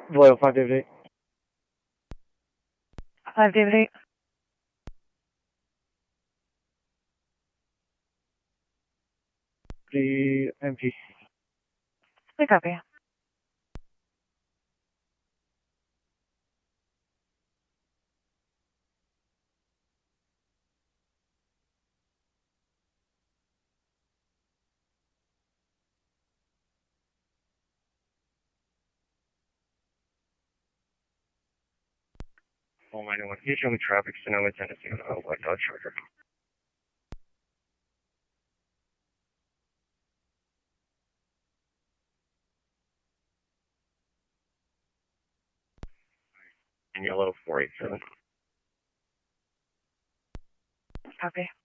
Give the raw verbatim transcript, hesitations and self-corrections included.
Loyal five David eight. five David eight. The M P. I copy. All nine one. Can you show me traffic? Sonoma, Tennessee, on a white Dodge Charger. In yellow four eight seven. Copy.